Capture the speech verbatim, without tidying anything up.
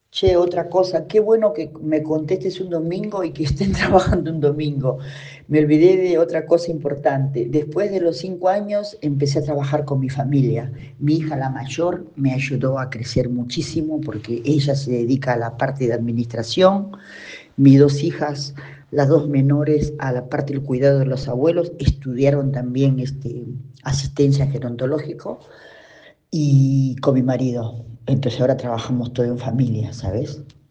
Che, otra cosa, qué bueno que me contestes un domingo y que estén trabajando un domingo. Me olvidé de otra cosa importante. Después de los cinco años empecé a trabajar con mi familia. Mi hija, la mayor, me ayudó a crecer muchísimo porque ella se dedica a la parte de administración. Mis dos hijas, las dos menores, a la parte del cuidado de los abuelos, estudiaron también este, asistencia gerontológico y con mi marido. Entonces ahora trabajamos todo en familia, ¿sabes?